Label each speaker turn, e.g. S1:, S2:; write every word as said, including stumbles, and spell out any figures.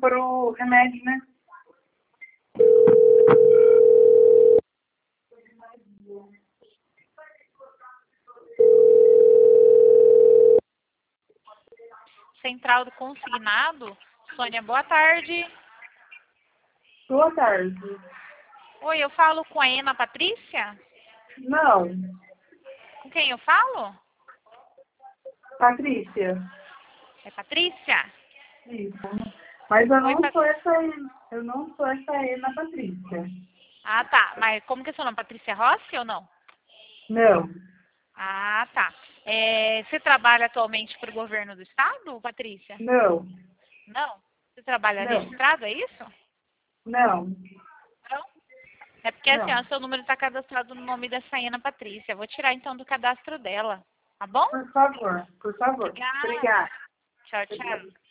S1: pro remédio, né?
S2: Central do Consignado. Sônia, boa tarde.
S1: Boa tarde.
S2: Oi, eu falo com a Ana Patrícia?
S1: Não,
S2: Com quem eu falo?
S1: Patrícia.
S2: É Patrícia?
S1: Isso. Mas eu
S2: Oi,
S1: não
S2: Pat...
S1: sou essa, eu não sou essa Ana Patrícia.
S2: Ah, tá. Mas como que é seu nome? Patrícia Rossi ou não?
S1: Não,
S2: Ah, tá. É, você trabalha atualmente para o governo do estado, Patrícia?
S1: não,
S2: Não? Você trabalha
S1: não,
S2: registrado, é isso?
S1: não,
S2: Não? É porque assim,
S1: não.
S2: ó, seu número está cadastrado no nome dessa Ana Patrícia. Eu vou tirar então do cadastro dela, tá bom?
S1: Por favor, por favor.
S2: Obrigada.
S1: Obrigada.
S2: Tchau,
S1: Obrigada.
S2: tchau.